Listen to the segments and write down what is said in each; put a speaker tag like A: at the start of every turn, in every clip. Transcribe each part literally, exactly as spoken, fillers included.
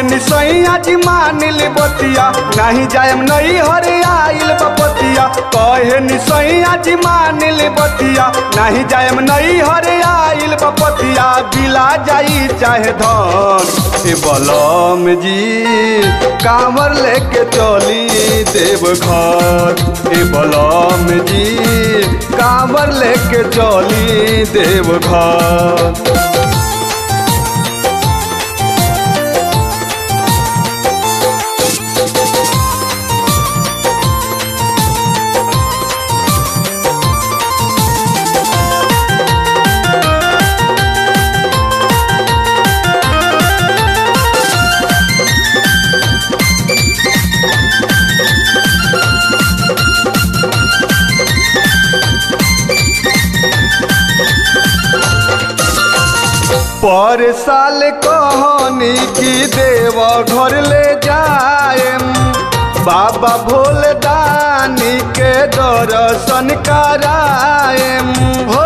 A: निसैया जी मानिल बतिया नहीं जायम नहीं हरे आइल बपतिया। कहे निसैया जी मानिल बतिया नहीं जायम नहीं हरे आइल बपतिया। बिला जाई चाहे धन ए बलम जी कांवर लेके चली देवघर। ए बलम जी कांवर लेके चली देवघर। पर साल कहानी की देवा घर ले जाएम। बाबा भोले दानी के दर्शन कराएम हो।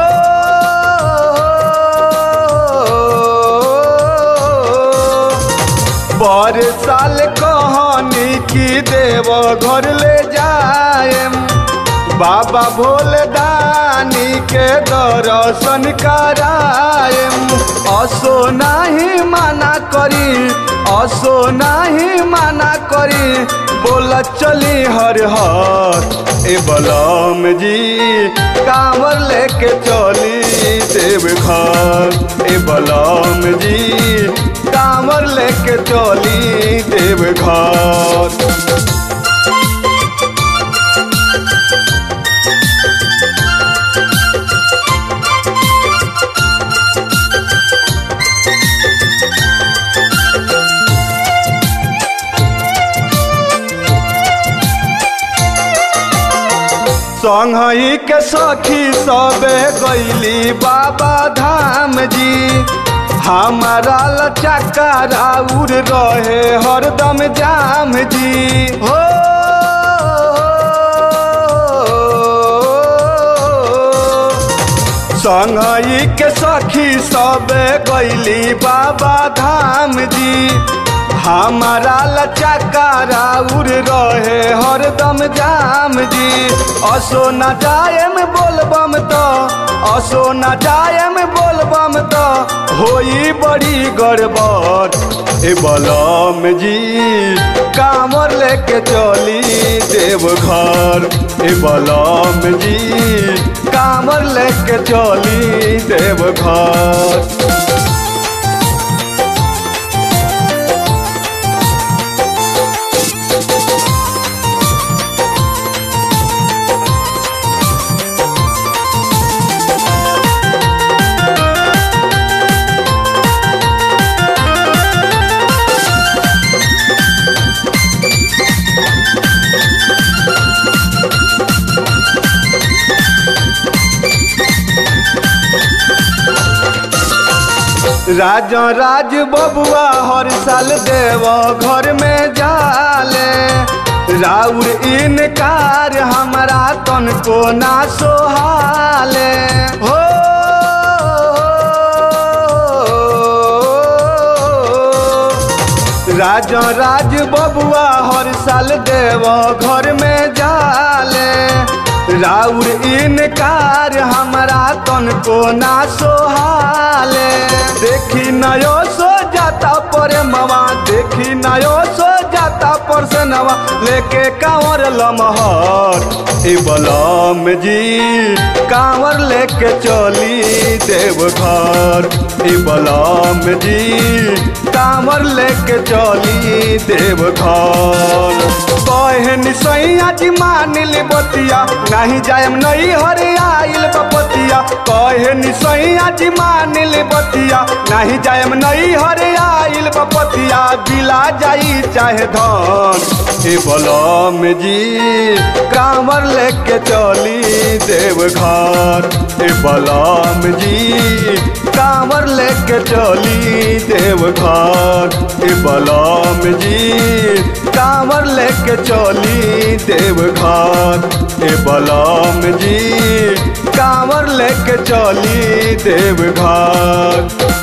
A: पर साल कहानी की देवा घर ले जाएम। बाबा भोले दानी के दर्शन कराएम। असो नहीं माना करी असो नहीं माना करी बोला चली हर हर। ए बलम जी कांवर लेके चली देवघर। ए बलम जी कांवर लेके चली देवघर। संगही के सखी सबे गईली बाबा धाम जी। हमारा लचका राउर रहे हरदम जाम जी हो। संगही के सखी सबे गईली बाबा धाम जी। हमारा लचका राउर रहे हरदम जाम जी। असो न जायम बोलबम तो असो न जायम बोलबम तो होई बड़ी गड़बड़। ए बलम जी कांवर लेके चली देवघर। ए बलम जी कांवर लेके चली देवघर। राजा राज बबुआ हर साल देवा घर में जाले। राउर इनकार हमारा तन को ना सोहाले हो। राजा राज बबुआ हर साल देवा घर में जाले। राउर इनकार हमारा तन को ना सोहाले। देखी नयो सो जाता पर मवा देखी नयो सो जाता पर से नवा लेके कांवर लमहर। ए बलम जी कांवर लेके चली देवघर। ए बलम जी कांवर लेके चली देवघर। कहे निसैया जी मानिल बतिया नहीं जायम नहीं हरे आइल बपतिया। कहे निसैया जी मानिल बतिया नहीं जायम नहीं हरे आइल बपतिया। बिला जाई चाहे धन ए बलम जी कांवर लेके चली देवघर। ए बलम जी कांवर लेके चली देवघर। ए बलम जी कांवर लेके चली देवघर। ए बलम जी कांवर लेके चली देवघर।